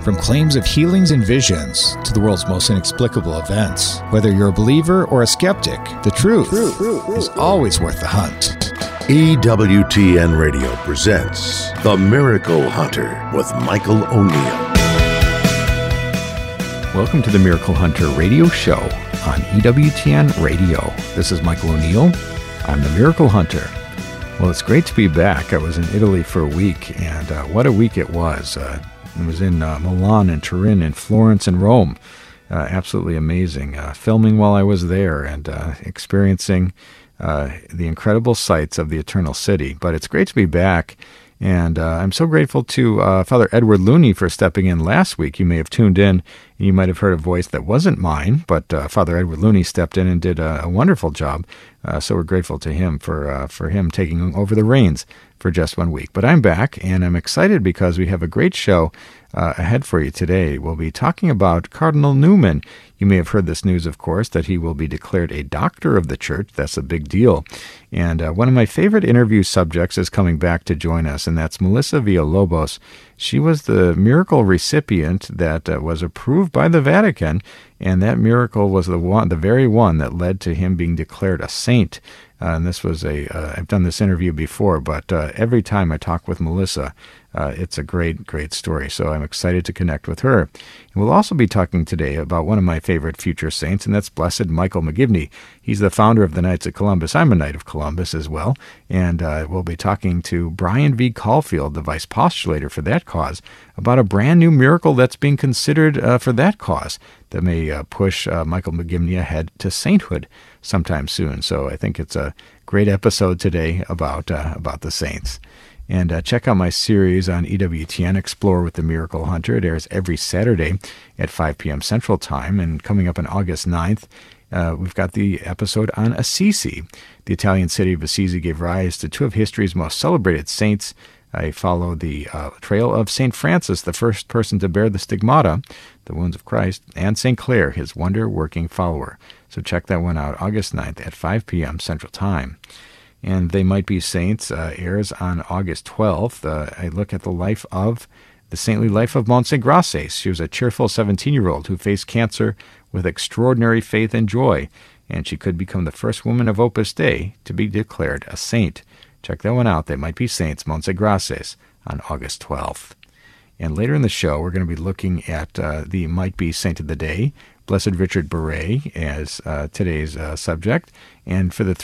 From claims of healings and visions to the world's most inexplicable events, whether you're a believer or a skeptic, the truth is always worth the hunt. EWTN Radio presents The Miracle Hunter with Michael O'Neill. Welcome to the Miracle Hunter radio show on EWTN Radio. This is Michael O'Neill. I'm the Miracle Hunter. Well, it's great to be back. I was in Italy for a week, and what a week it was. I was in Milan and Turin and Florence and Rome. Absolutely amazing. Filming while I was there and experiencing the incredible sights of the Eternal City. But it's great to be back. And I'm so grateful to Father Edward Looney for stepping in last week. You may have tuned in, and you might have heard a voice that wasn't mine, but Father Edward Looney stepped in and did a wonderful job. So we're grateful to him for him taking over the reins for just 1 week. But I'm back, and I'm excited because we have a great show ahead for you today. We'll be talking about Cardinal Newman. You may have heard this news, of course, that he will be declared a doctor of the church. That's a big deal. And one of my favorite interview subjects is coming back to join us, and that's Melissa Villalobos. She was the miracle recipient that was approved by the Vatican, and that miracle was the very one that led to him being declared a saint. And this was I've done this interview before, but every time I talk with Melissa, it's a great, great story. So I'm excited to connect with her. And we'll also be talking today about one of my favorite future saints, and that's Blessed Michael McGivney. He's the founder of the Knights of Columbus. I'm a Knight of Columbus as well. And we'll be talking to Brian V. Caulfield, the vice postulator for that cause, about a brand new miracle that's being considered for that cause that may push Michael McGivney ahead to sainthood sometime soon. So I think it's a great episode today about the saints. And check out my series on EWTN, Explore with the Miracle Hunter. It airs every Saturday at 5 p.m. Central Time. And coming up on August 9th, we've got the episode on Assisi. The Italian city of Assisi gave rise to two of history's most celebrated saints. I follow the trail of St. Francis, the first person to bear the stigmata, the wounds of Christ, and St. Clare, his wonder-working follower. So check that one out, August 9th at 5 p.m. Central Time. And They Might Be Saints airs on August 12th. I look at the saintly life of Montse Grasses. She was a cheerful 17-year-old who faced cancer with extraordinary faith and joy, and she could become the first woman of Opus Dei to be declared a saint. Check that one out. They Might Be Saints, Montse Grasses, on August 12th. And later in the show, we're going to be looking at the Might Be Saint of the Day, Blessed Richard Beret, as today's subject. And for the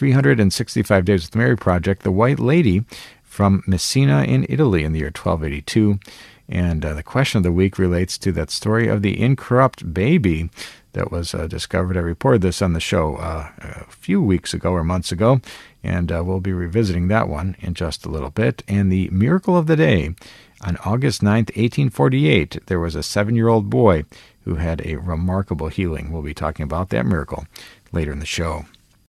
365 Days with Mary project, the White Lady from Messina in Italy in the year 1282. And the question of the week relates to that story of the incorrupt baby that was discovered. I reported this on the show a few weeks ago or months ago, and we'll be revisiting that one in just a little bit. And the miracle of the day, on August 9th, 1848, there was a 7-year-old boy who had a remarkable healing. We'll be talking about that miracle later in the show.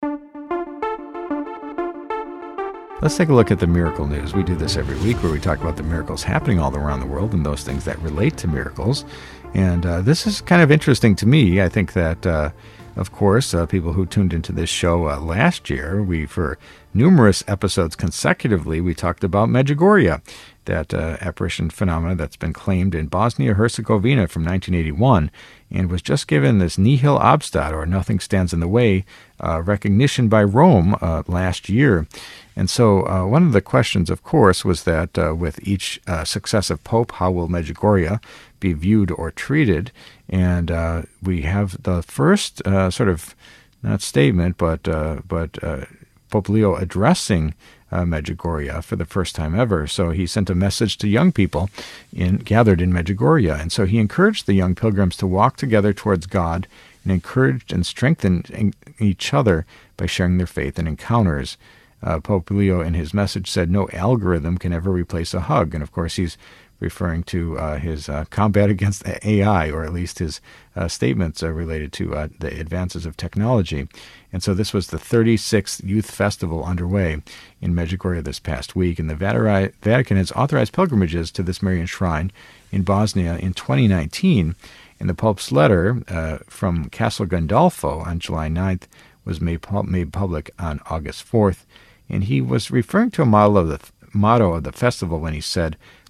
Let's take a look at the miracle news. We do this every week where we talk about the miracles happening all around the world and those things that relate to miracles. And this is kind of interesting to me. I think that, of course, people who tuned into this show last year, for numerous episodes consecutively, we talked about Medjugorje, that apparition phenomena that's been claimed in Bosnia-Herzegovina from 1981 and was just given this nihil obstat, or nothing stands in the way, recognition by Rome last year. And so one of the questions, of course, was that with each successive pope, how will Medjugorje be viewed or treated? And we have the first sort of, not statement, but Pope Leo addressing Medjugorje for the first time ever. So he sent a message to young people gathered in Medjugorje. And so he encouraged the young pilgrims to walk together towards God and encouraged and strengthened each other by sharing their faith and encounters. Pope Leo, in his message, said no algorithm can ever replace a hug. And of course, he's referring to his combat against AI, or at least his statements related to the advances of technology. And so this was the 36th Youth Festival underway in Medjugorje this past week, and the Vatican has authorized pilgrimages to this Marian shrine in Bosnia in 2019. And the Pope's letter from Castel Gandolfo on July 9th was made public on August 4th. And he was referring to a motto of the festival when he said,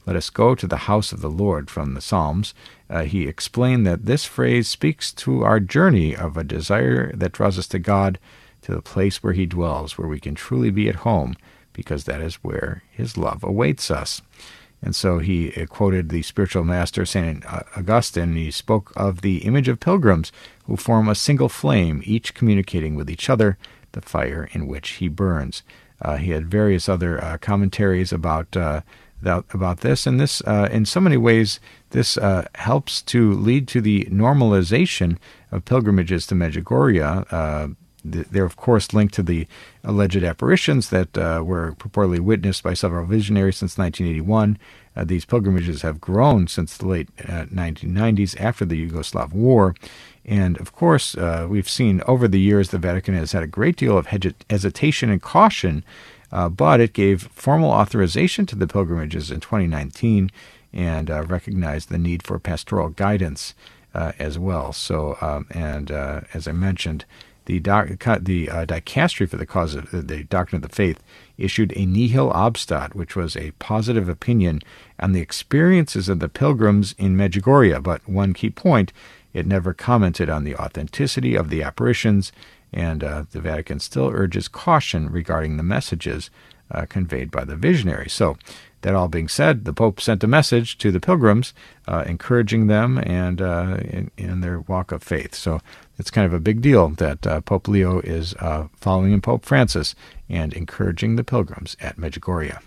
let us go to the house of the Lord from the Psalms. He explained that this phrase speaks to our journey of a desire that draws us to God, to the place where he dwells, where we can truly be at home, because that is where his love awaits us. And so he quoted the spiritual master, St. Augustine. He spoke of the image of pilgrims who form a single flame, each communicating with each other, the fire in which he burns. He had various other commentaries about this, and this, in so many ways, this helps to lead to the normalization of pilgrimages to Medjugorje. They're, of course, linked to the alleged apparitions that were purportedly witnessed by several visionaries since 1981. These pilgrimages have grown since the late 1990s after the Yugoslav War. And, of course, we've seen over the years the Vatican has had a great deal of hesitation and caution, but it gave formal authorization to the pilgrimages in 2019 and recognized the need for pastoral guidance as well. So, as I mentioned, the dicastery for the cause of the doctrine of the faith issued a nihil obstat, which was a positive opinion on the experiences of the pilgrims in Medjugorje. But one key point, it never commented on the authenticity of the apparitions, and the Vatican still urges caution regarding the messages conveyed by the visionary. So, that all being said, the Pope sent a message to the pilgrims, encouraging them and in their walk of faith. So it's kind of a big deal that Pope Leo is following in Pope Francis and encouraging the pilgrims at Medjugorje.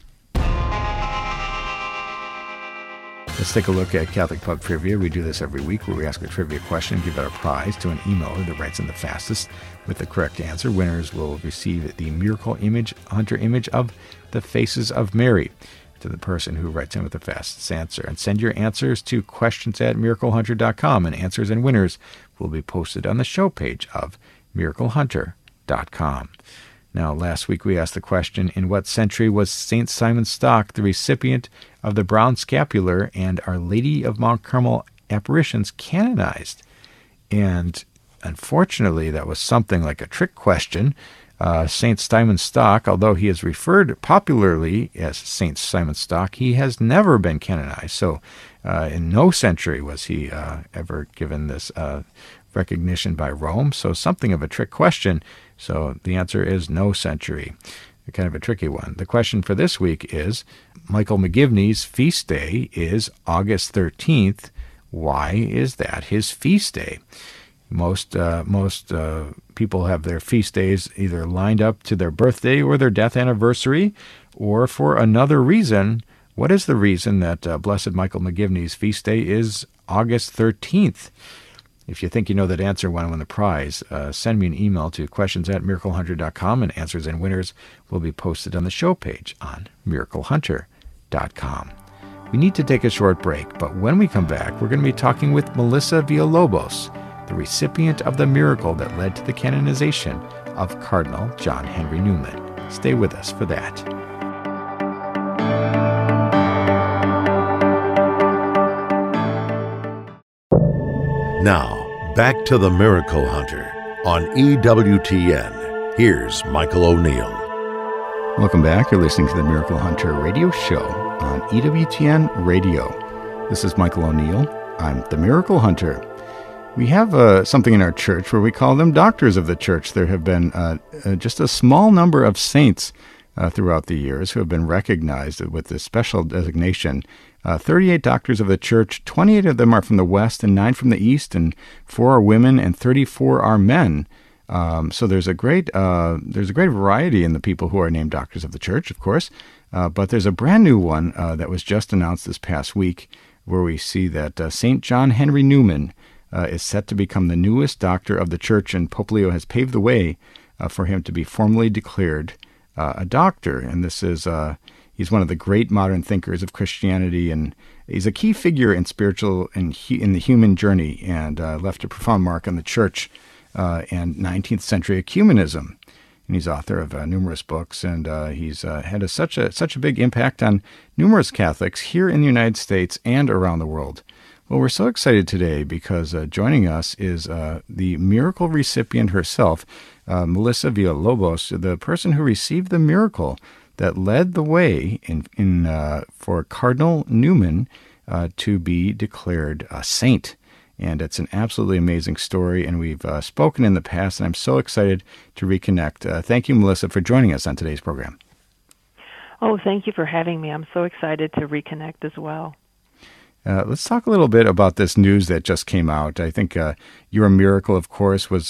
Let's take a look at Catholic Pub Trivia. We do this every week where we ask a trivia question and give out a prize to an emailer that writes in the fastest with the correct answer. Winners will receive the Miracle Hunter image of the Faces of Mary to the person who writes in with the fastest answer. And send your answers to questions@miraclehunter.com, and answers and winners will be posted on the show page of miraclehunter.com. Now, last week we asked the question, in what century was St. Simon Stock the recipient of the brown scapular and Our Lady of Mount Carmel apparitions canonized? And unfortunately, that was something like a trick question. St. Simon Stock, although he is referred popularly as St. Simon Stock, he has never been canonized. So in no century was he ever given this recognition by Rome. So something of a trick question. So the answer is no century. Kind of a tricky one. The question for this week is, Michael McGivney's feast day is August 13th. Why is that his feast day? Most people have their feast days either lined up to their birthday or their death anniversary, or for another reason. What is the reason that Blessed Michael McGivney's feast day is August 13th? If you think you know that answer when I win the prize, send me an email to questions@miraclehunter.com, and answers and winners will be posted on the show page on miraclehunter.com. We need to take a short break, but when we come back, we're going to be talking with Melissa Villalobos, the recipient of the miracle that led to the canonization of Cardinal John Henry Newman. Stay with us for that. Now, back to the Miracle Hunter on EWTN. Here's Michael O'Neill. Welcome back. You're listening to the Miracle Hunter radio show on EWTN Radio. This is Michael O'Neill. I'm the Miracle Hunter. We have something in our church where we call them doctors of the church. There have been just a small number of saints throughout the years who have been recognized with this special designation. 38 doctors of the church, 28 of them are from the West and 9 from the East, and 4 are women and 34 are men. So there's a great variety in the people who are named doctors of the church, of course. But there's a brand new one that was just announced this past week, where we see that St. John Henry Newman is set to become the newest doctor of the church, and Pope Leo has paved the way for him to be formally declared a doctor. And this is he's one of the great modern thinkers of Christianity, and he's a key figure in spiritual and in the human journey, and left a profound mark on the church and 19th century ecumenism. And he's author of numerous books, and he's had such a big impact on numerous Catholics here in the United States and around the world. Well, we're so excited today because joining us is the miracle recipient herself, Melissa Villalobos, the person who received the miracle that led the way for Cardinal Newman to be declared a saint. And it's an absolutely amazing story, and we've spoken in the past, and I'm so excited to reconnect. Thank you, Melissa, for joining us on today's program. Oh, thank you for having me. I'm so excited to reconnect as well. Let's talk a little bit about this news that just came out. I think your miracle, of course, was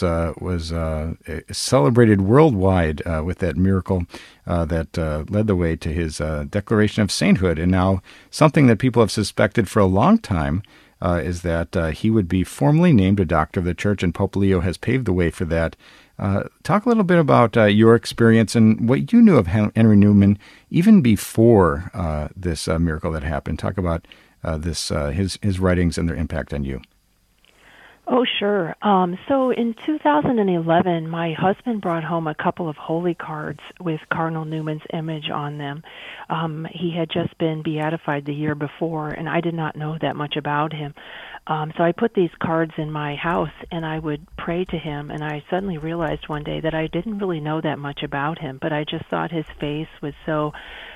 celebrated worldwide with that miracle that led the way to his declaration of sainthood. And now something that people have suspected for a long time is that he would be formally named a doctor of the Church, and Pope Leo has paved the way for that. Talk a little bit about your experience and what you knew of Henry Newman even before this miracle that happened. Talk about his writings and their impact on you. Oh, sure. So in 2011, my husband brought home a couple of holy cards with Cardinal Newman's image on them. He had just been beatified the year before, and I did not know that much about him. So I put these cards in my house, and I would pray to him, and I suddenly realized one day that I didn't really know that much about him, but I just thought his face was so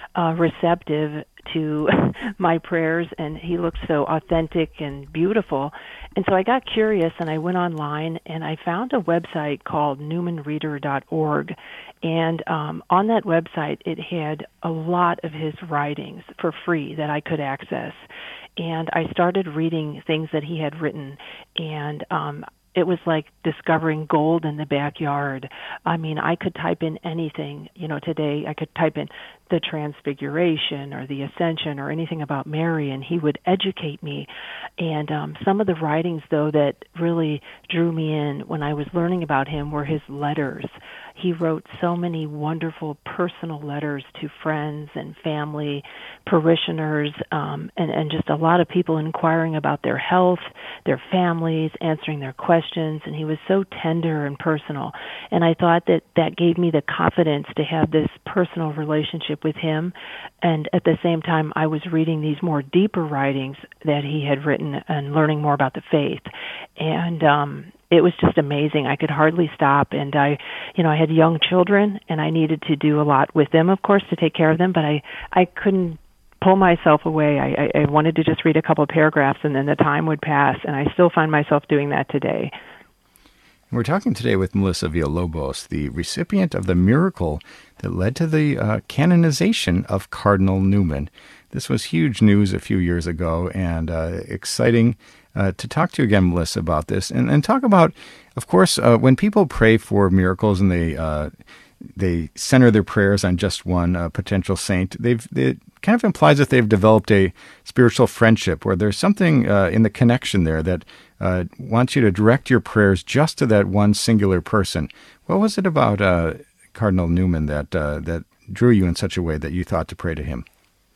receptive to my prayers, and he looked so authentic and beautiful. And so I got curious, and I went online, and I found a website called newmanreader.org. And on that website, it had a lot of his writings for free that I could access. And I started reading things that he had written, and it was like discovering gold in the backyard. I mean, I could type in anything. Today I could type in the Transfiguration or the Ascension or anything about Mary, and he would educate me. And some of the writings, though, that really drew me in when I was learning about him were his letters. He wrote so many wonderful personal letters to friends and family, parishioners, and just a lot of people inquiring about their health, their families, answering their questions, and he was so tender and personal. And I thought that gave me the confidence to have this personal relationship with him, and at the same time I was reading these more deeper writings that he had written and learning more about the faith. And it was just amazing. I could hardly stop, and I had young children, and I needed to do a lot with them, of course, to take care of them, but I couldn't pull myself away. I wanted to just read a couple of paragraphs, and then the time would pass, and I still find myself doing that today. We're talking today with Melissa Villalobos, the recipient of the miracle that led to the canonization of Cardinal Newman. This was huge news a few years ago, and exciting to talk to you again, Melissa, about this, and talk about, of course, when people pray for miracles and they center their prayers on just one potential saint, it kind of implies that they've developed a spiritual friendship where there's something in the connection there that wants you to direct your prayers just to that one singular person. What was it about Cardinal Newman that drew you in such a way that you thought to pray to him?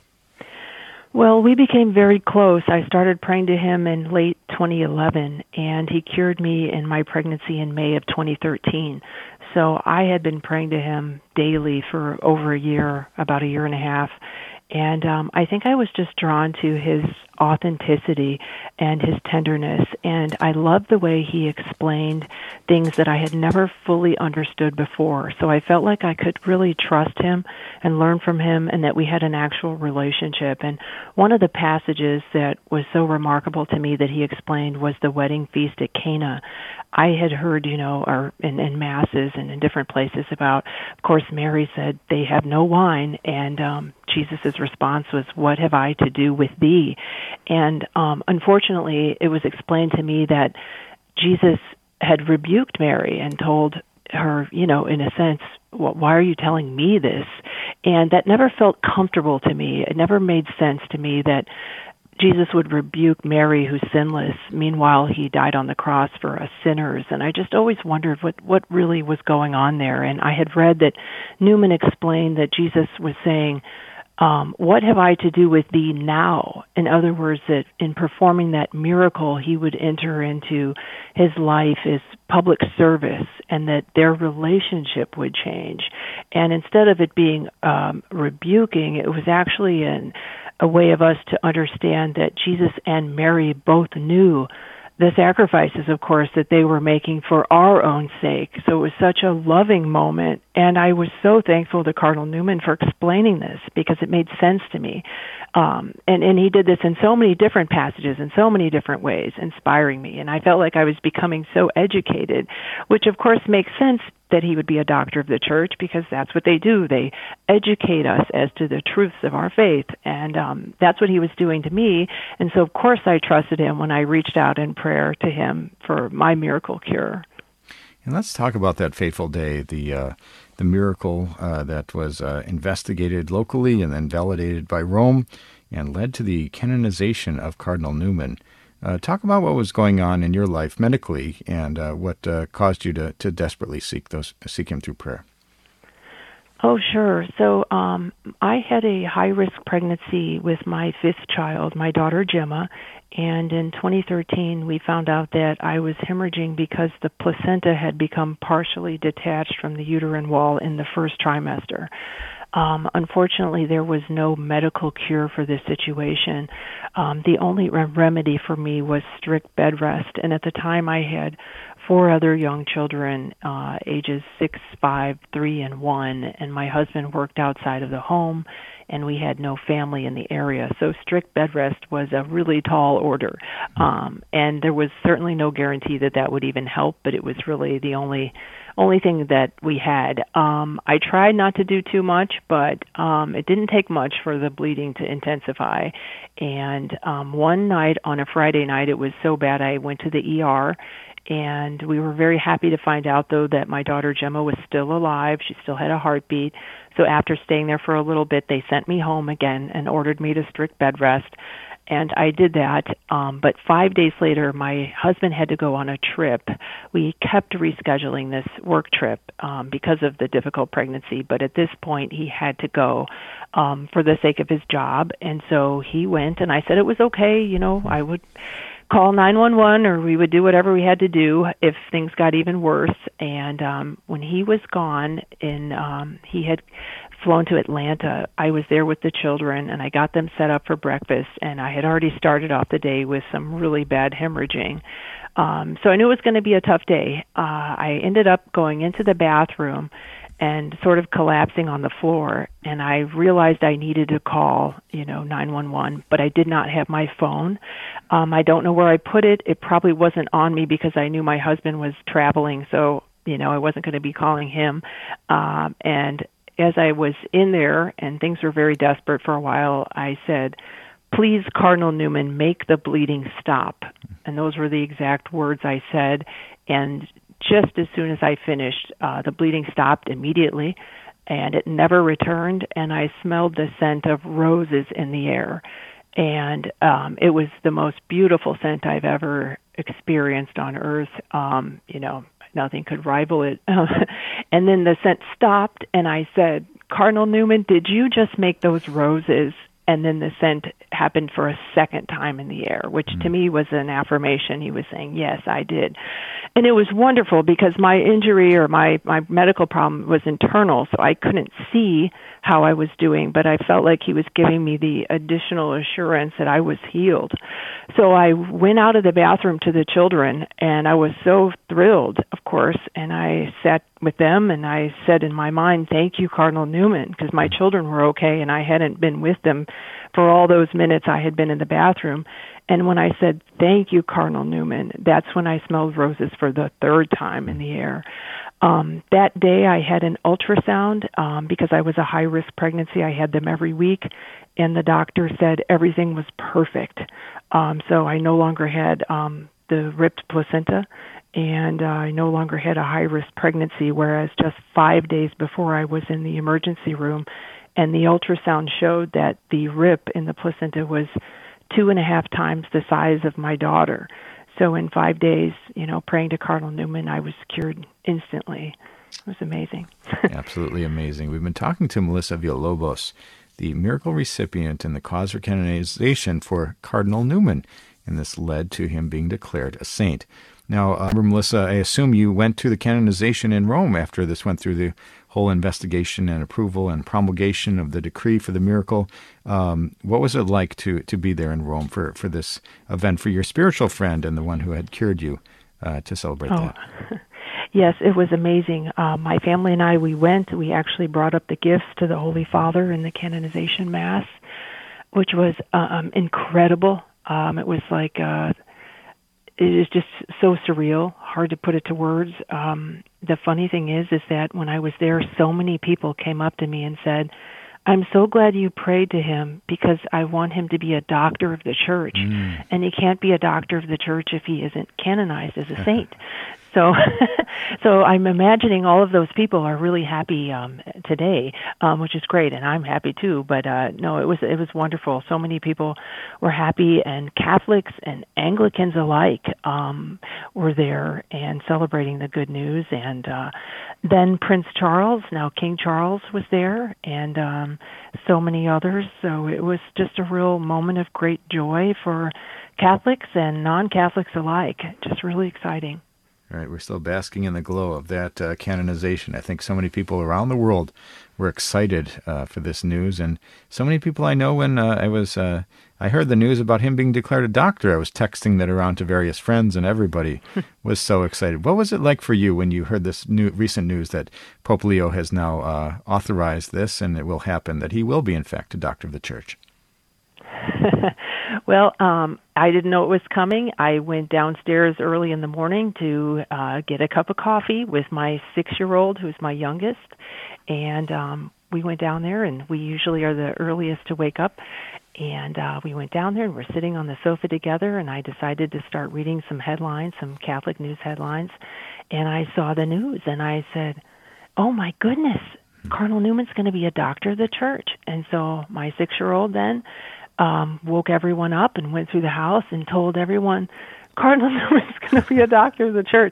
Well, we became very close. I started praying to him in late 2011, and he cured me in my pregnancy in May of 2013. So I had been praying to him daily for over a year, about a year and a half. And I think I was just drawn to his authenticity and his tenderness. And I loved the way he explained things that I had never fully understood before. So I felt like I could really trust him and learn from him, and that we had an actual relationship. And one of the passages that was so remarkable to me that he explained was the wedding feast at Cana. I had heard, or in masses and in different places about, of course, Mary said they have no wine, and Jesus' response was, "What have I to do with thee?" And unfortunately, it was explained to me that Jesus had rebuked Mary and told her, in a sense, why are you telling me this? And that never felt comfortable to me. It never made sense to me that Jesus would rebuke Mary, who's sinless. Meanwhile, he died on the cross for us sinners. And I just always wondered what really was going on there. And I had read that Newman explained that Jesus was saying, what have I to do with thee now? In other words, that in performing that miracle, he would enter into his life as public service, and that their relationship would change. And instead of it being rebuking, it was actually a way of us to understand that Jesus and Mary both knew the sacrifices, of course, that they were making for our own sake. So it was such a loving moment, and I was so thankful to Cardinal Newman for explaining this, because it made sense to me. And he did this in so many different passages, in so many different ways, inspiring me. And I felt like I was becoming so educated, which of course makes sense that he would be a doctor of the church, because that's what they do. They educate us as to the truths of our faith. And that's what he was doing to me. And so, of course, I trusted him when I reached out in prayer to him for my miracle cure. And let's talk about that fateful day, the miracle that was investigated locally and then validated by Rome and led to the canonization of Cardinal Newman. Talk about what was going on in your life medically and what caused you to desperately seek him through prayer. Oh, sure. So I had a high-risk pregnancy with my fifth child, my daughter Gemma, and in 2013 we found out that I was hemorrhaging because the placenta had become partially detached from the uterine wall in the first trimester. Unfortunately, there was no medical cure for this situation. The only remedy for me was strict bed rest, and at the time I had 4 other young children, ages 6, 5, 3, and 1, and my husband worked outside of the home, and we had no family in the area. So strict bed rest was a really tall order, and there was certainly no guarantee that that would even help, but it was really the only thing that we had. I tried not to do too much, but it didn't take much for the bleeding to intensify. And one night, on a Friday night, it was so bad I went to the ER, and we were very happy to find out, though, that my daughter Gemma was still alive. She still had a heartbeat. So after staying there for a little bit, they sent me home again and ordered me to strict bed rest. And I did that, but 5 days later, my husband had to go on a trip. We kept rescheduling this work trip because of the difficult pregnancy, but at this point, he had to go for the sake of his job. And so he went, and I said it was okay. You know, I would call 911, or we would do whatever we had to do if things got even worse. And when he was gone, and he had flown to Atlanta, I was there with the children, and I got them set up for breakfast, and I had already started off the day with some really bad hemorrhaging. So I knew it was going to be a tough day. I ended up going into the bathroom and sort of collapsing on the floor, and I realized I needed to call, 911, but I did not have my phone. I don't know where I put it. It probably wasn't on me because I knew my husband was traveling, so, I wasn't going to be calling him. And as I was in there and things were very desperate for a while, I said, "Please, Cardinal Newman, make the bleeding stop." And those were the exact words I said. And just as soon as I finished, the bleeding stopped immediately, and it never returned, and I smelled the scent of roses in the air. And it was the most beautiful scent I've ever experienced on earth. Nothing could rival it. And then the scent stopped, and I said, "Cardinal Newman, did you just make those roses?" And then the scent happened for a second time in the air, which to me was an affirmation. He was saying, "Yes, I did." And it was wonderful because my injury or my medical problem was internal, so I couldn't see how I was doing, but I felt like he was giving me the additional assurance that I was healed. So I went out of the bathroom to the children, and I was so thrilled, of course, and I sat with them, and I said in my mind, "Thank you, Cardinal Newman," because my children were okay, and I hadn't been with them for all those minutes I had been in the bathroom. And when I said, "Thank you, Cardinal Newman," that's when I smelled roses for the third time in the air. That day I had an ultrasound because I was a high-risk pregnancy. I had them every week, and the doctor said everything was perfect. So I no longer had the ripped placenta, and I no longer had a high-risk pregnancy, whereas just 5 days before I was in the emergency room, and the ultrasound showed that the rip in the placenta was 2.5 times the size of my daughter. So in 5 days, praying to Cardinal Newman, I was cured instantly. It was amazing. Absolutely amazing. We've been talking to Melissa Villalobos, the miracle recipient and the cause for canonization for Cardinal Newman. and this led to him being declared a saint. Now, Melissa, I assume you went to the canonization in Rome after this went through the whole investigation and approval and promulgation of the decree for the miracle. What was it like to be there in Rome for this event for your spiritual friend and the one who had cured you to celebrate that? Yes, it was amazing. My family and I, we went. We actually brought up the gifts to the Holy Father in the canonization Mass, which was incredible. It was like... It is just so surreal, hard to put it to words. The funny thing is that when I was there, so many people came up to me and said, I'm so glad you prayed to him because I want him to be a doctor of the church. And he can't be a doctor of the church if he isn't canonized as a saint. So so I'm imagining all of those people are really happy today, which is great, and I'm happy too. But no, it was wonderful. So many people were happy, and Catholics and Anglicans alike were there and celebrating the good news. And then Prince Charles, now King Charles, was there, and so many others. So it was just a real moment of great joy for Catholics and non-Catholics alike. Just really exciting. All right, we're still basking in the glow of that canonization. I think so many people around the world were excited for this news, and so many people I know when I heard the news about him being declared a doctor, I was texting that around to various friends, and everybody was so excited. What was it like for you when you heard this recent news that Pope Leo has now authorized this, and it will happen, that he will be, in fact, a doctor of the Church? Well, I didn't know it was coming. I went downstairs early in the morning to get a cup of coffee with my 6-year-old, who's my youngest, and we went down there, and we usually are the earliest to wake up, and we went down there, and we're sitting on the sofa together, and I decided to start reading some headlines, some Catholic news headlines, and I saw the news, and I said, oh my goodness, Cardinal Newman's going to be a doctor of the Church. And so my 6-year-old then woke everyone up and went through the house and told everyone, Cardinal Newman's going to be a doctor of the Church.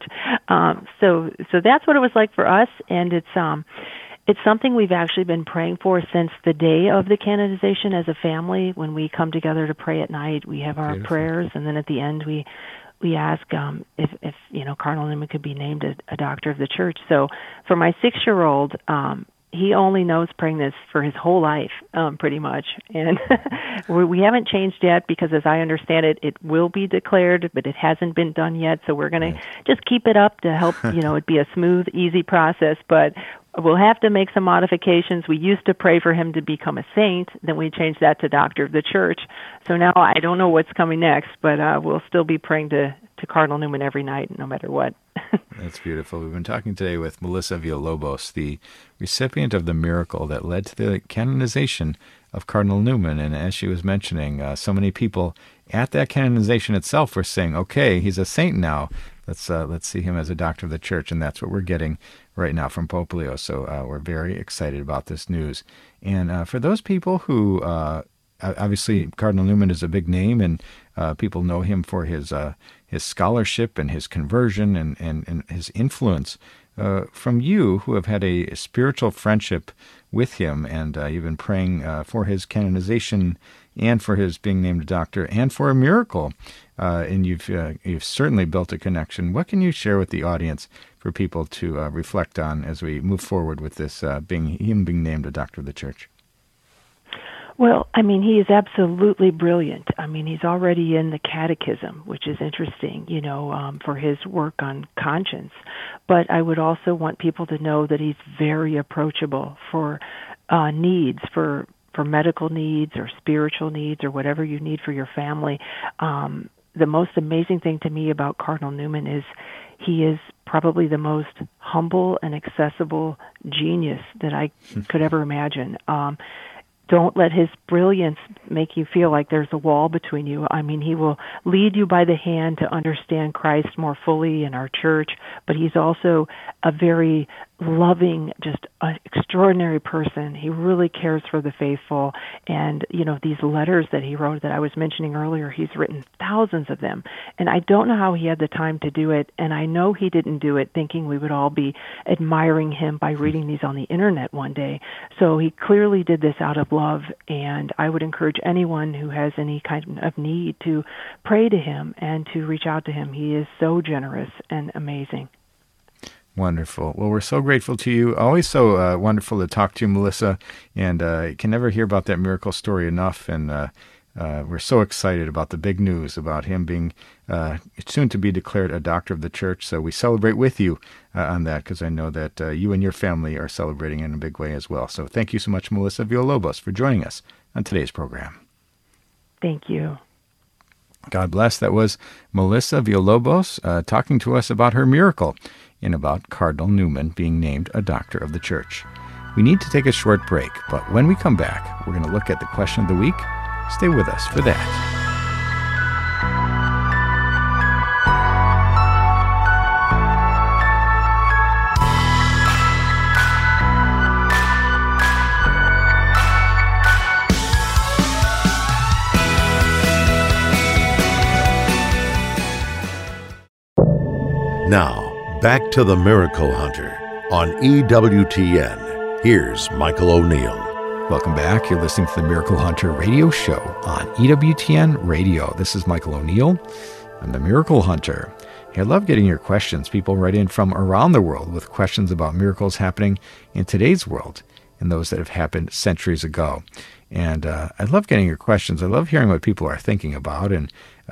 So that's what it was like for us, and it's something we've actually been praying for since the day of the canonization as a family. When we come together to pray at night, we have our prayers, and then at the end we ask if Cardinal Newman could be named a doctor of the Church. So for my 6-year-old, he only knows praying this for his whole life, pretty much. And we haven't changed yet because, as I understand it, it will be declared, but it hasn't been done yet. So we're going to just keep it up to help, it be a smooth, easy process. But we'll have to make some modifications. We used to pray for him to become a saint. Then we changed that to doctor of the Church. So now I don't know what's coming next, but we'll still be praying to Cardinal Newman every night, no matter what. That's beautiful. We've been talking today with Melissa Villalobos, the recipient of the miracle that led to the canonization of Cardinal Newman. And as she was mentioning, so many people at that canonization itself were saying, okay, he's a saint now. Let's see him as a doctor of the Church. And that's what we're getting right now from Pope Leo. So we're very excited about this news. And for those people who... obviously, Cardinal Newman is a big name, and people know him for his scholarship and his conversion and his influence. From you, who have had a spiritual friendship with him, and you've been praying for his canonization and for his being named a doctor and for a miracle, and you've certainly built a connection. What can you share with the audience for people to reflect on as we move forward with this being named a doctor of the Church? Well, he is absolutely brilliant. He's already in the catechism, which is interesting, for his work on conscience. But I would also want people to know that he's very approachable for needs, for medical needs or spiritual needs or whatever you need for your family. The most amazing thing to me about Cardinal Newman is he is probably the most humble and accessible genius that I could ever imagine. Don't let his brilliance make you feel like there's a wall between you. He will lead you by the hand to understand Christ more fully in our church, but he's also a very loving, just an extraordinary person. He really cares for the faithful. And, these letters that he wrote that I was mentioning earlier, he's written thousands of them. And I don't know how he had the time to do it. And I know he didn't do it thinking we would all be admiring him by reading these on the internet one day. So he clearly did this out of love, and I would encourage anyone who has any kind of need to pray to him and to reach out to him. He is so generous and amazing. Wonderful. Well, we're so grateful to you. Always so wonderful to talk to you, Melissa, and can never hear about that miracle story enough, and we're so excited about the big news about him being soon to be declared a doctor of the church. So we celebrate with you on that, because I know that you and your family are celebrating in a big way as well. So thank you so much, Melissa Villalobos, for joining us on today's program. Thank you. God bless. That was Melissa Villalobos talking to us about her miracle and about Cardinal Newman being named a doctor of the church. We need to take a short break, but when we come back, we're going to look at the question of the week. Stay with us for that. Now, back to the Miracle Hunter on EWTN. Here's Michael O'Neill. Welcome back. You're listening to the Miracle Hunter radio show on EWTN Radio. This is Michael O'Neill. I'm the Miracle Hunter. Hey, I love getting your questions. People write in from around the world with questions about miracles happening in today's world and those that have happened centuries ago. And I love getting your questions. I love hearing what people are thinking about. And,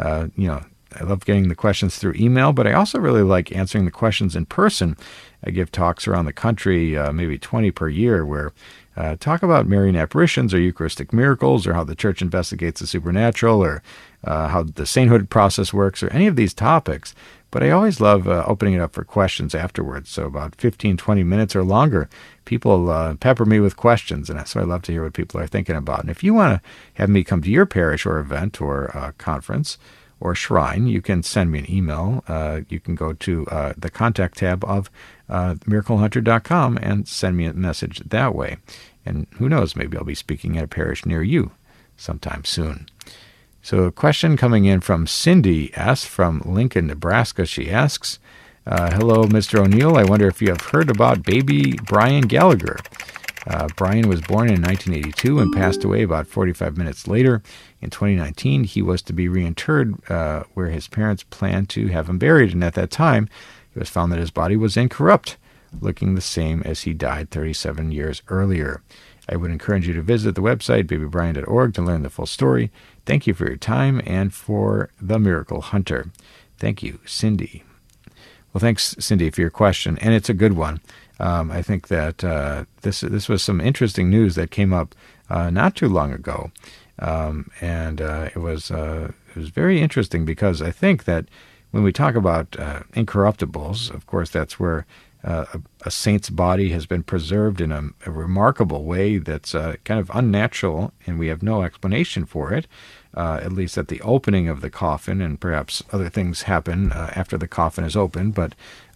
I love getting the questions through email, but I also really like answering the questions in person. I give talks around the country, maybe 20 per year, where talk about Marian apparitions or Eucharistic miracles, or how the church investigates the supernatural, or how the sainthood process works, or any of these topics. But I always love opening it up for questions afterwards. So about 15, 20 minutes or longer, people pepper me with questions, and so I love to hear what people are thinking about. And if you want to have me come to your parish or event or conference or shrine, you can send me an email. You can go to the contact tab of miraclehunter.com and send me a message that way. And who knows, maybe I'll be speaking at a parish near you sometime soon. So a question coming in from Cindy S. from Lincoln, Nebraska. She asks, hello, Mr. O'Neill. I wonder if you have heard about baby Brian Gallagher. Brian was born in 1982 and passed away about 45 minutes later. In 2019, he was to be reinterred where his parents planned to have him buried, and at that time, it was found that his body was incorrupt, looking the same as he died 37 years earlier. I would encourage you to visit the website, babybrian.org, to learn the full story. Thank you for your time and for the Miracle Hunter. Thank you, Cindy. Well, thanks, Cindy, for your question, and it's a good one. I think that this was some interesting news that came up not too long ago, and it was very interesting, because I think that when we talk about incorruptibles, of course, that's where a saint's body has been preserved in a remarkable way that's kind of unnatural, and we have no explanation for it, at least at the opening of the coffin, and perhaps other things happen after the coffin is opened, but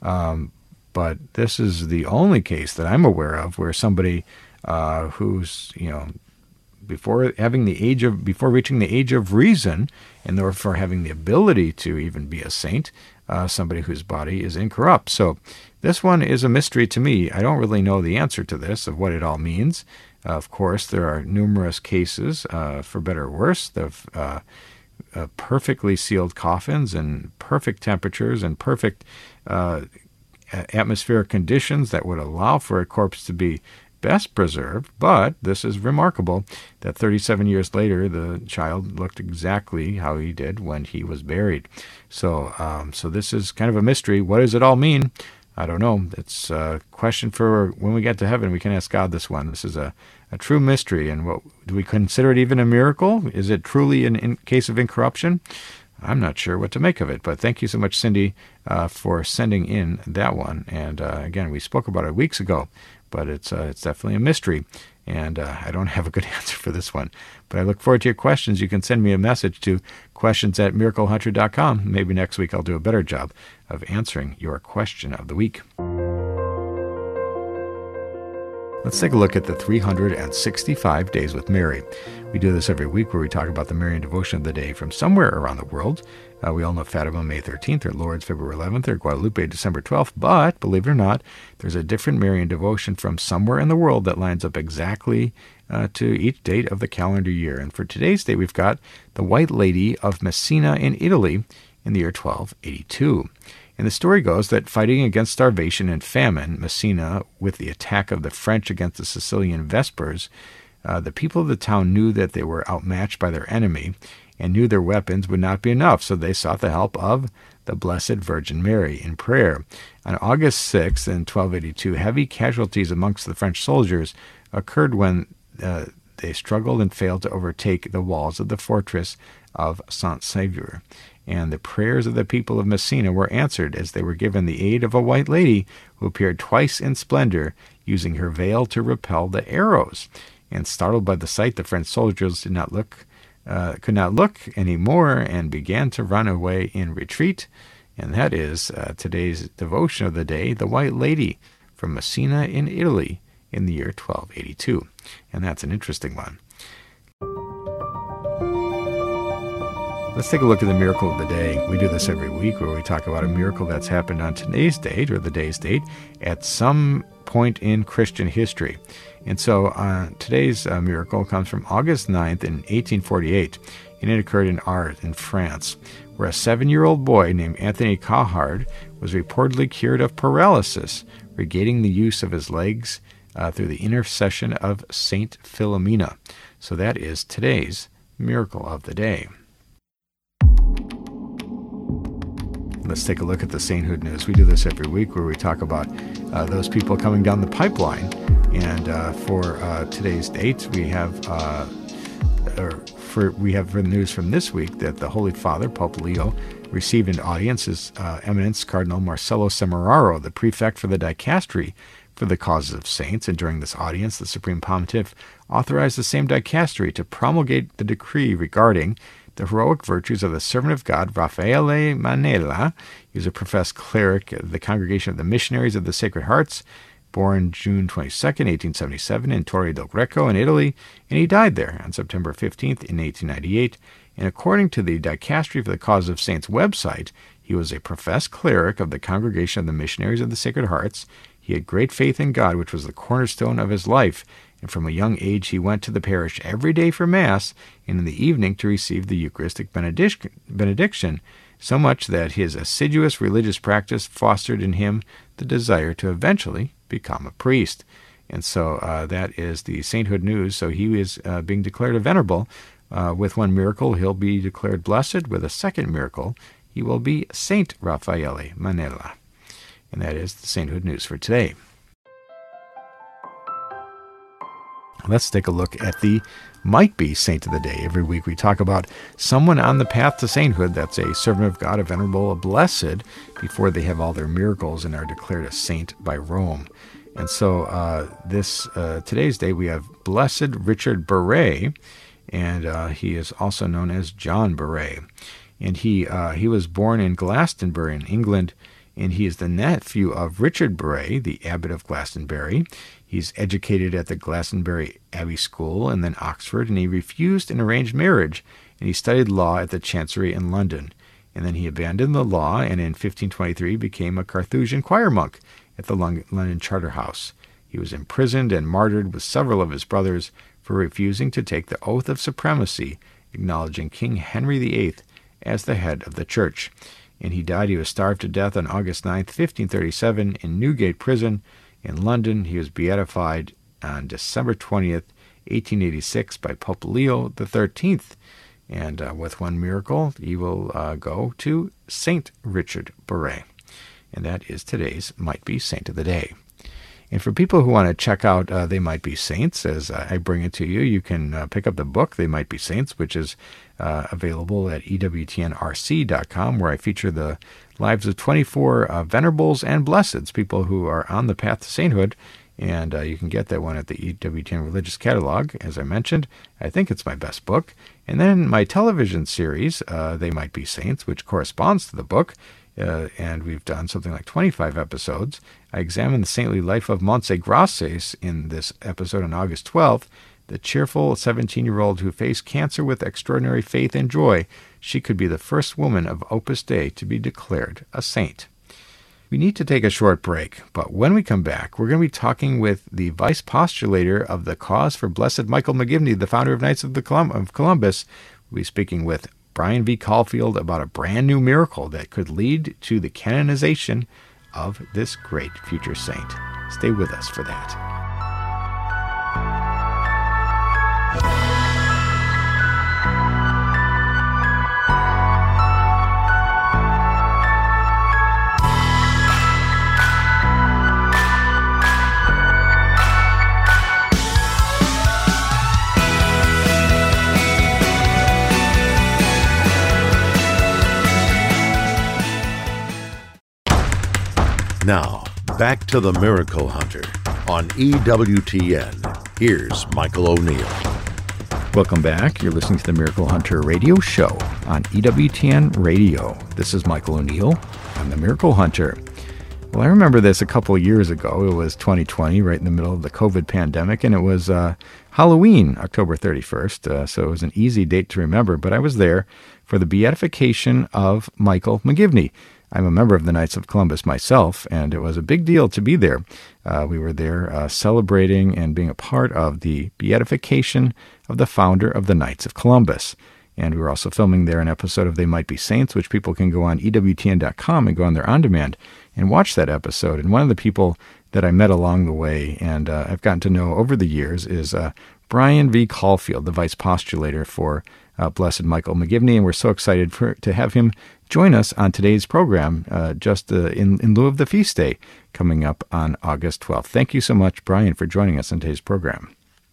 this is the only case that I'm aware of where somebody who's, before reaching the age of reason, and therefore having the ability to even be a saint, somebody whose body is incorrupt. So this one is a mystery to me. I don't really know the answer to this, of what it all means. Of course, there are numerous cases, for better or worse, of perfectly sealed coffins and perfect temperatures and perfect atmospheric conditions that would allow for a corpse to be best preserved. But this is remarkable that 37 years later, the child looked exactly how he did when he was buried. So this is kind of a mystery. What does it all mean? I don't know. It's a question for when we get to heaven. We can ask God this one. This is a true mystery. And what do we consider it even a miracle? Is it truly in case of incorruption? I'm not sure what to make of it, but thank you so much, Cindy, for sending in that one. And again, we spoke about it weeks ago, but it's definitely a mystery, and I don't have a good answer for this one. But I look forward to your questions. You can send me a message to questions@miraclehunter.com. Maybe next week I'll do a better job of answering your question of the week. Let's take a look at the 365 Days with Mary. We do this every week where we talk about the Marian devotion of the day from somewhere around the world. We all know Fatima, May 13th, or Lourdes, February 11th, or Guadalupe, December 12th. But, believe it or not, there's a different Marian devotion from somewhere in the world that lines up exactly to each date of the calendar year. And for today's date, we've got the White Lady of Messina in Italy in the year 1282. And the story goes that fighting against starvation and famine, Messina, with the attack of the French against the Sicilian Vespers, the people of the town knew that they were outmatched by their enemy and knew their weapons would not be enough, so they sought the help of the Blessed Virgin Mary in prayer. On August 6th in 1282, heavy casualties amongst the French soldiers occurred when they struggled and failed to overtake the walls of the fortress of Saint-Sauveur. And the prayers of the people of Messina were answered as they were given the aid of a white lady who appeared twice in splendor, using her veil to repel the arrows. And startled by the sight, the French soldiers could not look any more and began to run away in retreat. And that is today's devotion of the day, the White Lady from Messina in Italy in the year 1282. And that's an interesting one. Let's take a look at the miracle of the day. We do this every week where we talk about a miracle that's happened on today's date, or the day's date, at some point in Christian history. And so today's miracle comes from August 9th in 1848, and it occurred in Ars in France, where a 7-year-old boy named Anthony Cauchard was reportedly cured of paralysis, regaining the use of his legs through the intercession of Saint Philomena. So that is today's miracle of the day. Let's take a look at the sainthood news. We do this every week where we talk about those people coming down the pipeline. And for today's date, we have for the news from this week that the Holy Father, Pope Leo, received an audience as Eminence Cardinal Marcello Semeraro, the prefect for the dicastery for the causes of saints. And during this audience, the Supreme Pontiff authorized the same dicastery to promulgate the decree regarding the heroic virtues of the servant of God, Raffaele Manella. He was a professed cleric of the Congregation of the Missionaries of the Sacred Hearts, born June 22nd, 1877, in Torre del Greco in Italy, and he died there on September 15th in 1898. And according to the Dicastery for the Cause of Saints website, he was a professed cleric of the Congregation of the Missionaries of the Sacred Hearts. He had great faith in God, which was the cornerstone of his life, and from a young age he went to the parish every day for Mass and in the evening to receive the Eucharistic benediction, so much that his assiduous religious practice fostered in him the desire to eventually become a priest. And so that is the sainthood news. So he is being declared a venerable. With one miracle, he'll be declared blessed. With a second miracle, he will be Saint Raffaele Manella. And that is the sainthood news for today. Let's take a look at the might-be saint of the day. Every week we talk about someone on the path to sainthood that's a servant of God, a venerable, a blessed, before they have all their miracles and are declared a saint by Rome. And so today's day we have Blessed Richard Buray, and he is also known as John Buray. And he was born in Glastonbury in England, and he is the nephew of Richard Buray, the abbot of Glastonbury. He's educated at the Glastonbury Abbey School and then Oxford, and he refused an arranged marriage, and he studied law at the Chancery in London. And then he abandoned the law, and in 1523 became a Carthusian choir monk at the London Charterhouse. He was imprisoned and martyred with several of his brothers for refusing to take the oath of supremacy, acknowledging King Henry VIII as the head of the church. And he was starved to death on August 9th, 1537, in Newgate Prison in London. He was beatified on December 20th, 1886, by Pope Leo XIII. And with one miracle, he will go to Saint Richard Buray. And that is today's Might Be Saint of the Day. And for people who want to check out They Might Be Saints, as I bring it to you, you can pick up the book, They Might Be Saints, which is available at EWTNRC.com, where I feature the lives of 24 venerables and blesseds, people who are on the path to sainthood. And you can get that one at the EWTN Religious Catalog, as I mentioned. I think it's my best book. And then my television series, They Might Be Saints, which corresponds to the book, and we've done something like 25 episodes. I examined the saintly life of Montse Grasses in this episode on August 12th. The cheerful 17-year-old who faced cancer with extraordinary faith and joy. She could be the first woman of Opus Dei to be declared a saint. We need to take a short break, but when we come back, we're going to be talking with the vice postulator of the Cause for Blessed Michael McGivney, the founder of Knights of Columbus. We'll be speaking with Brian V. Caulfield about a brand new miracle that could lead to the canonization of this great future saint. Stay with us for that. Now, back to the Miracle Hunter on EWTN. Here's Michael O'Neill. Welcome back. You're listening to the Miracle Hunter radio show on EWTN Radio. This is Michael O'Neill. I'm the Miracle Hunter. Well, I remember this a couple of years ago. It was 2020, right in the middle of the COVID pandemic, and it was Halloween, October 31st, so it was an easy date to remember, but I was there for the beatification of Michael McGivney. I'm a member of the Knights of Columbus myself, and it was a big deal to be there. We were there celebrating and being a part of the beatification of the founder of the Knights of Columbus. And we were also filming there an episode of They Might Be Saints, which people can go on EWTN.com and go on there on demand and watch that episode. And one of the people that I met along the way and I've gotten to know over the years is Brian V. Caulfield, the vice postulator for Blessed Michael McGivney, and we're so excited to have him join us on today's program, in lieu of the feast day coming up on August 12th. Thank you so much, Brian, for joining us on today's program.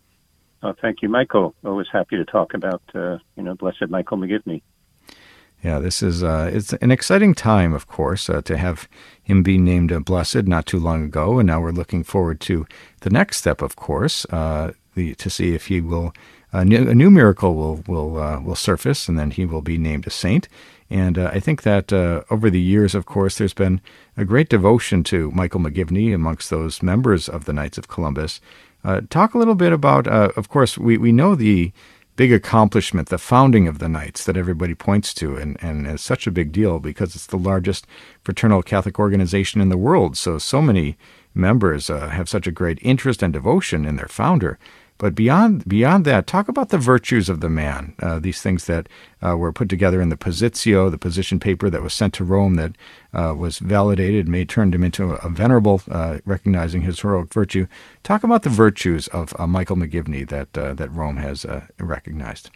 Thank you, Michael. Always happy to talk about, Blessed Michael McGivney. Yeah, this is it's an exciting time, of course, to have him be named a blessed not too long ago, and now we're looking forward to the next step, of course, to see if he will a new miracle will surface, and then he will be named a saint. And I think that over the years, of course, there's been a great devotion to Michael McGivney amongst those members of the Knights of Columbus. Talk a little bit about, of course, we know the big accomplishment, the founding of the Knights that everybody points to, and it's such a big deal because it's the largest fraternal Catholic organization in the world. So many members have such a great interest and devotion in their founder. But beyond that, talk about the virtues of the man, these things that were put together in the Positio, the position paper that was sent to Rome that was validated, turned him into a venerable, recognizing his heroic virtue. Talk about the virtues of Michael McGivney that Rome has recognized.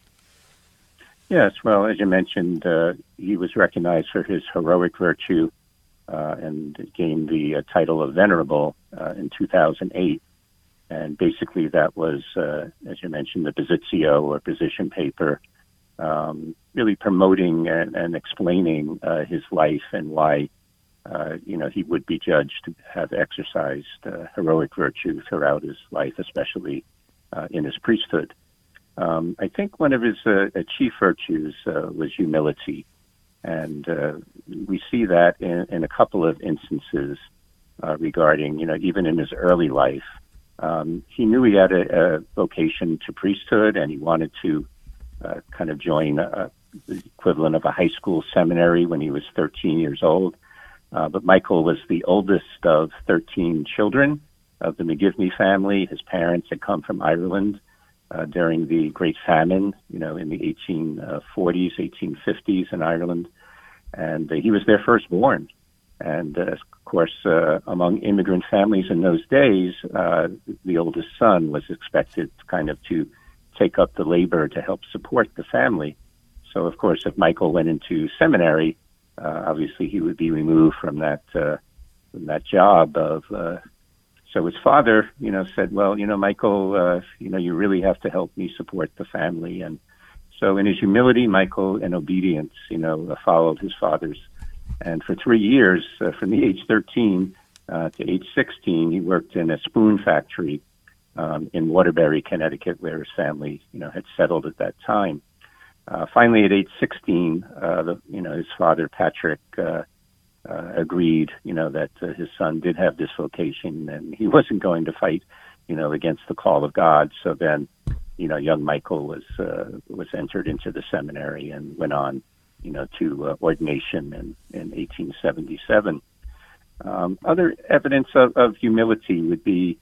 Yes, well, as you mentioned, he was recognized for his heroic virtue and gained the title of venerable in 2008. And basically that was, as you mentioned, the Positio or position paper, really promoting and explaining his life and why, he would be judged to have exercised heroic virtue throughout his life, especially in his priesthood. I think one of his chief virtues was humility. And we see that in a couple of instances regarding, even in his early life. He knew he had a vocation to priesthood, and he wanted to kind of join the equivalent of a high school seminary when he was 13 years old. But Michael was the oldest of 13 children of the McGivney family. His parents had come from Ireland during the Great Famine, in the 1840s, 1850s in Ireland. And he was their firstborn. And, of course, among immigrant families in those days, the oldest son was expected to take up the labor to help support the family. So, of course, if Michael went into seminary, obviously he would be removed from that job of. So his father, said, well, Michael, you really have to help me support the family. And so in his humility, Michael, in obedience, followed his father's. And for 3 years, from the age 13 to age 16, he worked in a spoon factory in Waterbury, Connecticut, where his family, had settled at that time. Finally, at age 16, his father, Patrick, agreed, that his son did have this vocation and he wasn't going to fight, against the call of God. So then, young Michael was entered into the seminary and went on, to ordination in 1877. Other evidence of humility would be,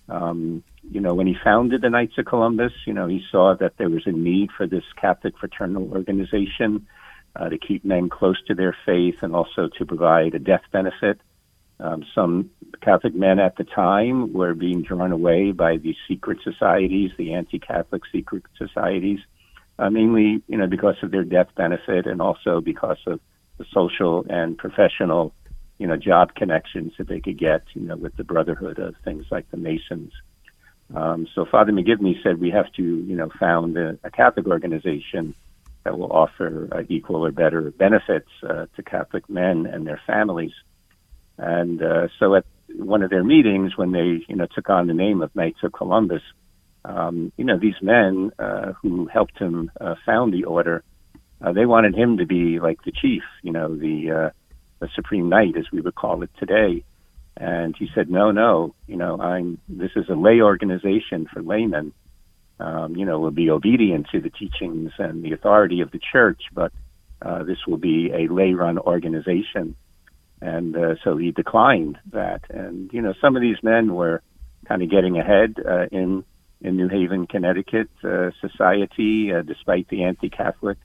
when he founded the Knights of Columbus, he saw that there was a need for this Catholic fraternal organization to keep men close to their faith and also to provide a death benefit. Some Catholic men at the time were being drawn away by the secret societies, the anti-Catholic secret societies, mainly, because of their death benefit and also because of the social and professional, job connections that they could get, with the brotherhood of things like the Masons. So Father McGivney said we have to, found a Catholic organization that will offer equal or better benefits to Catholic men and their families. And so at one of their meetings, when they, took on the name of Knights of Columbus, these men who helped him found the order, they wanted him to be like the chief, the Supreme Knight, as we would call it today. And he said, no, this is a lay organization for laymen. Will be obedient to the teachings and the authority of the church, but this will be a lay-run organization. And so he declined that. And, some of these men were kind of getting ahead in New Haven, Connecticut society, despite the anti-Catholic.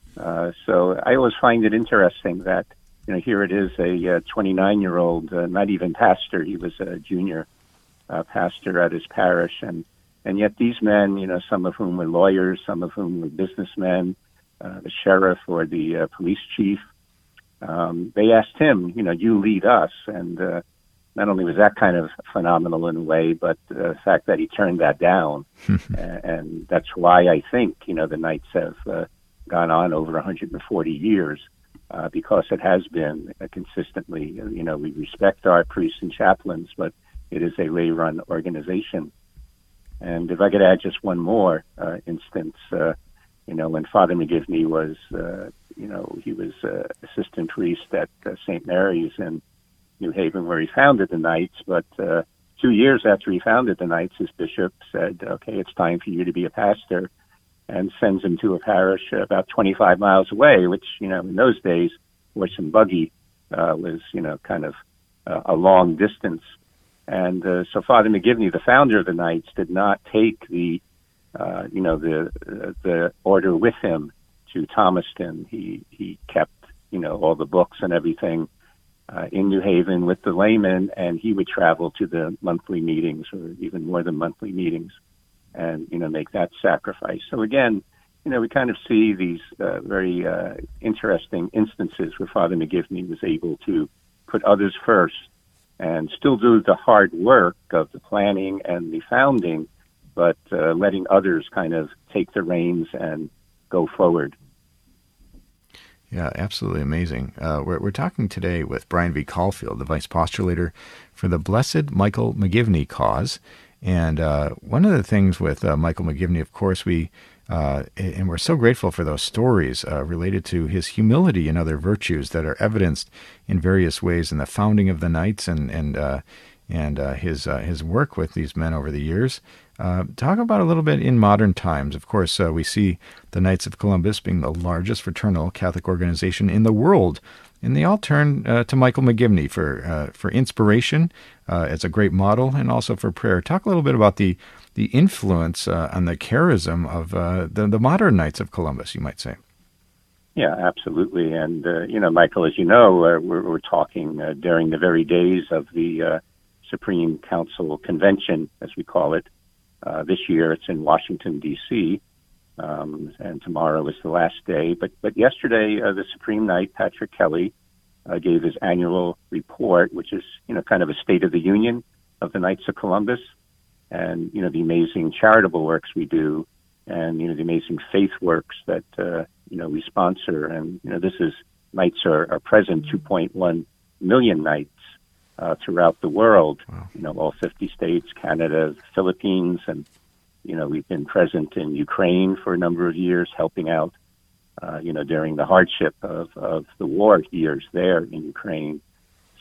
So I always find it interesting that, here it is, a 29-year-old, not even pastor. He was a junior pastor at his parish. And yet these men, some of whom were lawyers, some of whom were businessmen, the sheriff or the police chief, they asked him, you lead us. And not only was that kind of phenomenal in a way, but the fact that he turned that down. And that's why I think, the Knights have gone on over 140 years, because it has been consistently, we respect our priests and chaplains, but it is a lay-run organization. And if I could add just one more instance, when Father McGivney was, he was assistant priest at St. Mary's in New Haven, where he founded the Knights. But 2 years after he founded the Knights, his bishop said, okay, it's time for you to be a pastor, and sends him to a parish about 25 miles away, which, in those days, horse and buggy was, kind of a long distance. And so Father McGivney, the founder of the Knights, did not take the order with him to Thomaston. He kept, all the books and everything in New Haven with the laymen, and he would travel to the monthly meetings or even more than monthly meetings and, make that sacrifice. So again, we kind of see these very interesting instances where Father McGivney was able to put others first and still do the hard work of the planning and the founding, but letting others kind of take the reins and go forward. Yeah, absolutely amazing. We're talking today with Brian V. Caulfield, the vice postulator for the Blessed Michael McGivney cause. And one of the things with Michael McGivney, of course, and we're so grateful for those stories related to his humility and other virtues that are evidenced in various ways in the founding of the Knights and his work with these men over the years. Talk about a little bit in modern times. Of course, we see the Knights of Columbus being the largest fraternal Catholic organization in the world, and they all turn to Michael McGivney for inspiration as a great model and also for prayer. Talk a little bit about the influence on the charism of the modern Knights of Columbus, you might say. Yeah, absolutely. And, Michael, as you know, we're talking during the very days of the Supreme Council Convention, as we call it. This year it's in Washington, D.C., and tomorrow is the last day. But yesterday, the Supreme Knight, Patrick Kelly, gave his annual report, which is, kind of a State of the Union of the Knights of Columbus, and, the amazing charitable works we do, and, the amazing faith works that, we sponsor. And, Knights are present, 2.1 million Knights throughout the world. Wow. All 50 states, Canada, Philippines, and, we've been present in Ukraine for a number of years, helping out, during the hardship of the war years there in Ukraine.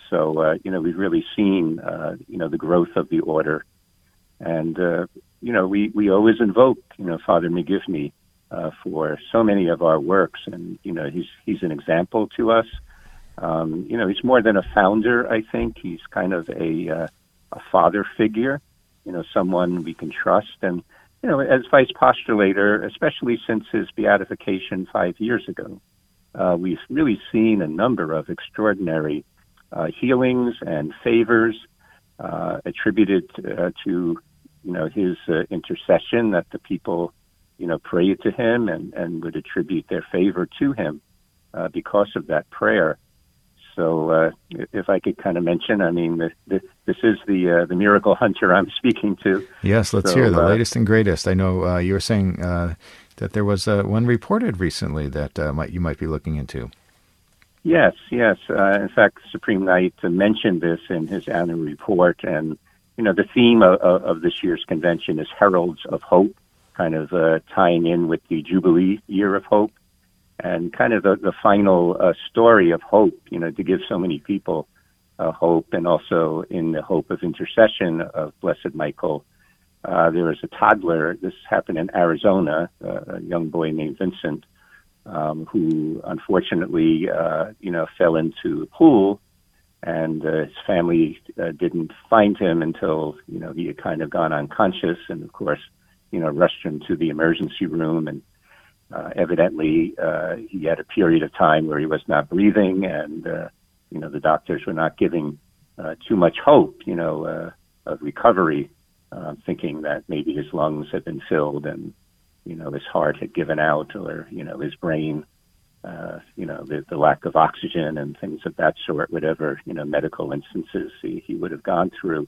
So, we've really seen, the growth of the order. And, we always invoke, Father McGivney for so many of our works. And, he's an example to us. He's more than a founder, I think. He's kind of a father figure, someone we can trust. And, as vice postulator, especially since his beatification 5 years ago, we've really seen a number of extraordinary healings and favors attributed to, his intercession, that the people, prayed to him and would attribute their favor to him because of that prayer. So if I could kind of mention, I mean, this is the miracle hunter I'm speaking to. Yes, let's hear the latest and greatest. I know you were saying that there was one reported recently that you might be looking into. Yes. In fact, Supreme Knight mentioned this in his annual report. And, the theme of this year's convention is Heralds of Hope, kind of tying in with the Jubilee Year of Hope. And kind of the final story of hope, to give so many people hope, and also in the hope of intercession of Blessed Michael. There was a toddler, this happened in Arizona, a young boy named Vincent, who unfortunately, fell into a pool, and his family didn't find him until, he had kind of gone unconscious, and of course, rushed him to the emergency room. And evidently, he had a period of time where he was not breathing, and, the doctors were not giving too much hope, of recovery, thinking that maybe his lungs had been filled and, his heart had given out, or, his brain, the lack of oxygen and things of that sort, whatever, medical instances he would have gone through.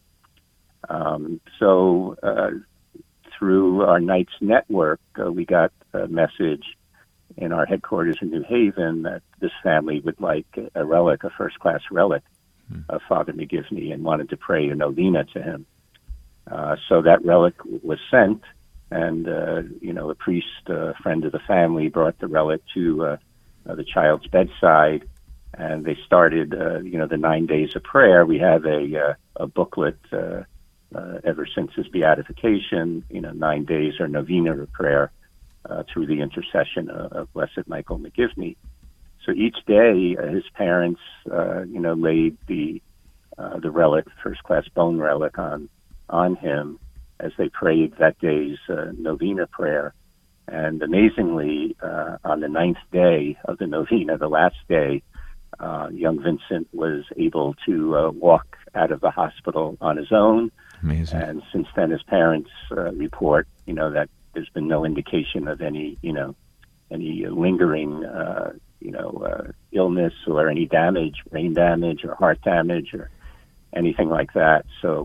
Through our Knights Network, we got a message in our headquarters in New Haven that this family would like a relic, a first-class relic of Father McGivney, and wanted to pray a novena to him. So that relic was sent, and, a priest, a friend of the family, brought the relic to the child's bedside, and they started, the 9 days of prayer. We have a booklet ever since his beatification, 9 days or novena of prayer through the intercession of Blessed Michael McGivney. So each day, his parents, laid the relic, first-class bone relic, on him as they prayed that day's novena prayer. And amazingly, on the 9th day of the novena, the last day, young Vincent was able to walk out of the hospital on his own. Amazing. And since then, his parents report, that there's been no indication of any lingering, illness or any damage, brain damage or heart damage or anything like that. So,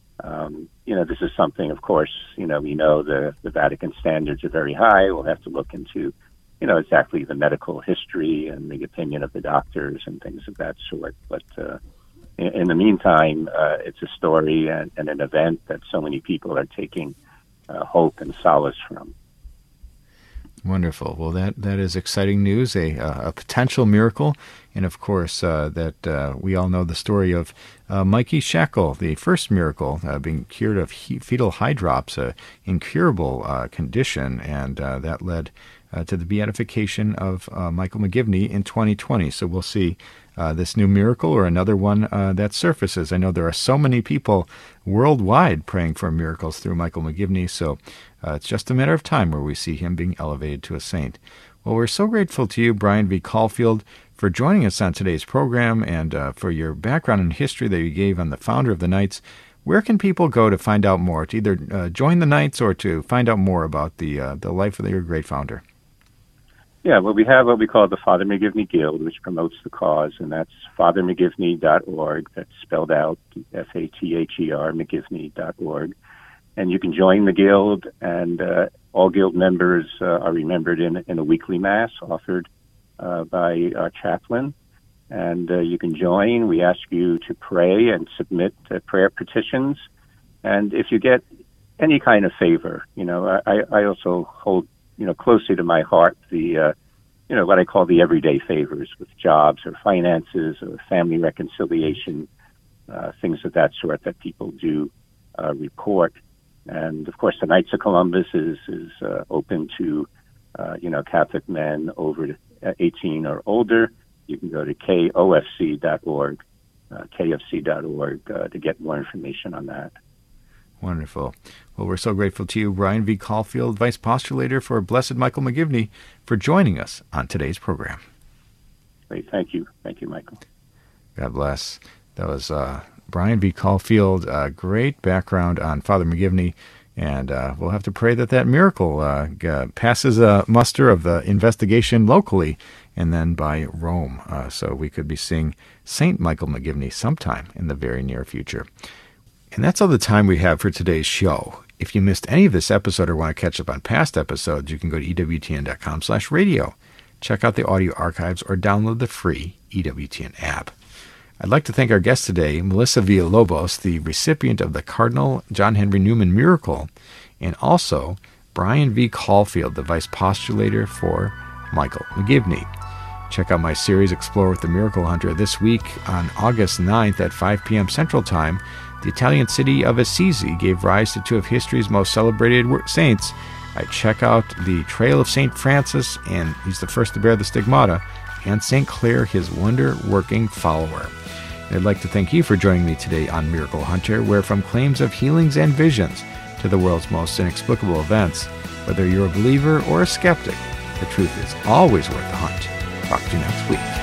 this is something, of course, we know the Vatican standards are very high. We'll have to look into, exactly the medical history and the opinion of the doctors and things of that sort. But in the meantime, it's a story and an event that so many people are taking hope and solace from. Wonderful. Well, that is exciting news, a potential miracle. And of course, that we all know the story of Mikey Shackle, the first miracle, being cured of fetal hydrops, an incurable condition, and that led to the beatification of Michael McGivney in 2020. So we'll see this new miracle or another one that surfaces. I know there are so many people worldwide praying for miracles through Michael McGivney, so it's just a matter of time where we see him being elevated to a saint. Well, we're so grateful to you, Brian V. Caulfield, for joining us on today's program and for your background and history that you gave on the founder of the Knights. Where can people go to find out more, to either join the Knights or to find out more about the life of your great founder? Yeah, well, we have what we call the Father McGivney Guild, which promotes the cause, and that's fathermcgivney.org. That's spelled out Father, McGivney.org. And you can join the Guild, and all Guild members are remembered in a weekly Mass offered by our chaplain. And you can join. We ask you to pray and submit prayer petitions. And if you get any kind of favor, I also hold closely to my heart the what I call the everyday favors with jobs or finances or family reconciliation, things of that sort that people do report. And of course, the Knights of Columbus is open to Catholic men over 18 or older. You can go to kofc.org, kfc.org, to get more information on that. Wonderful. Well, we're so grateful to you, Brian V. Caulfield, Vice Postulator for Blessed Michael McGivney, for joining us on today's program. Great. Thank you. Thank you, Michael. God bless. That was Brian V. Caulfield. Great background on Father McGivney. And we'll have to pray that miracle passes a muster of the investigation locally and then by Rome, so we could be seeing St. Michael McGivney sometime in the very near future. And that's all the time we have for today's show. If you missed any of this episode or want to catch up on past episodes, you can go to EWTN.com/radio, check out the audio archives, or download the free EWTN app. I'd like to thank our guest today, Melissa Villalobos, the recipient of the Cardinal John Henry Newman Miracle, and also Brian V. Caulfield, the Vice Postulator for Michael McGivney. Check out my series, Explore with the Miracle Hunter, this week on August 9th at 5 p.m. Central Time. The Italian city of Assisi gave rise to two of history's most celebrated saints. I check out the Trail of St. Francis, and he's the first to bear the stigmata, and St. Clare, his wonder-working follower. And I'd like to thank you for joining me today on Miracle Hunter, where from claims of healings and visions to the world's most inexplicable events, whether you're a believer or a skeptic, the truth is always worth the hunt. Talk to you next week.